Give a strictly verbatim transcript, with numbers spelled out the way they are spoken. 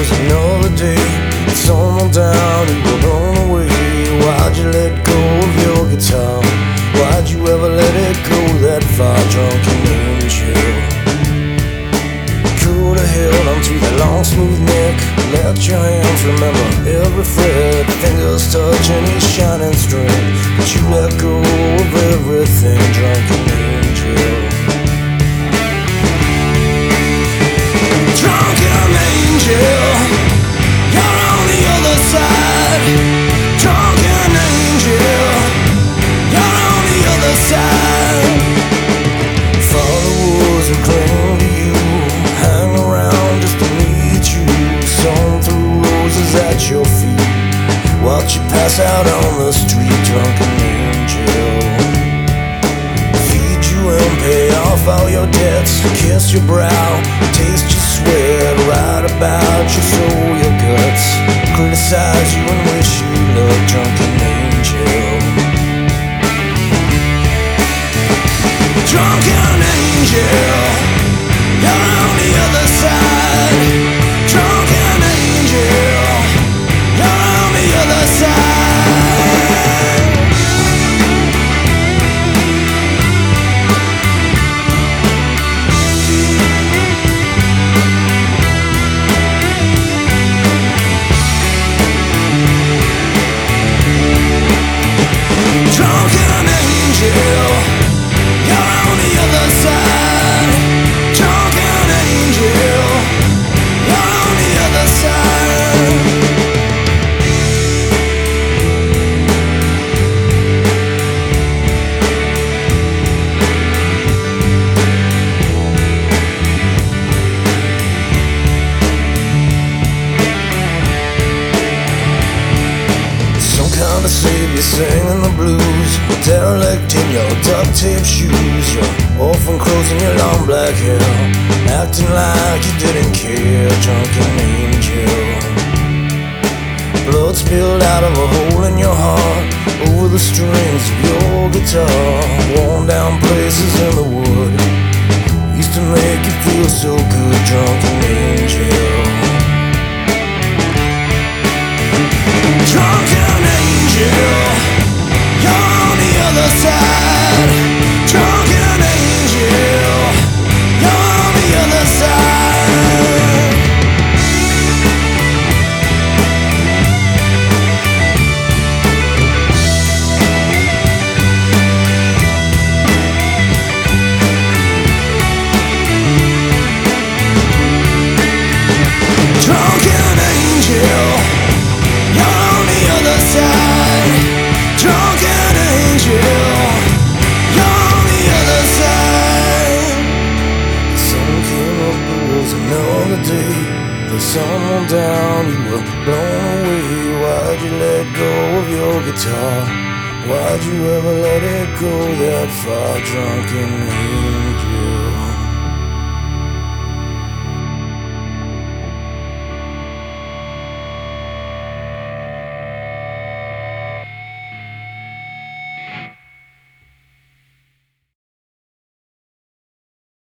was another day. Someone down and were blown away. Why'd you let go of your guitar? Why'd you ever let it go that far? Drunken angel, could have held onto that long smooth neck. Let your hands remember every fret, fingers touching each shining string. But you let go of everything. Drunken angel, drunken angel, you're on the other side. Drunken angel, you're on the other side. Followers and cling to you, hang around just to meet you. Sown through roses at your feet, watch you pass out on the street. Drunken angel, feed you and pay off all your debts, kiss your brow, taste your sweat, write about you, show your guts, criticize you and wish you luck. Drunken angel, drunken angel, you're on the other side. Drunken angel, you're on the other side. Drunken angel, you're on the other side. Drunken angel, you're on the other side. Some kind of savior singing the blues, derelict in your duct tape shoes, your orphan clothes and your long black hair, acting like you didn't care. Drunken angel, blood spilled out of a hole in your heart, over the strings of your guitar, worn down places in the wood, used to make you feel so good. Drunken angel, drunken angel, you're on the other side. Drunken angel, you're on the other side. Drunken angel, you're on the other side. Drunken angel, you're on the other side. The sun came up, it was another day. The sun went down, you were blown away. Why'd you let go of your guitar? Why'd you ever let it go that far? Drunken angel.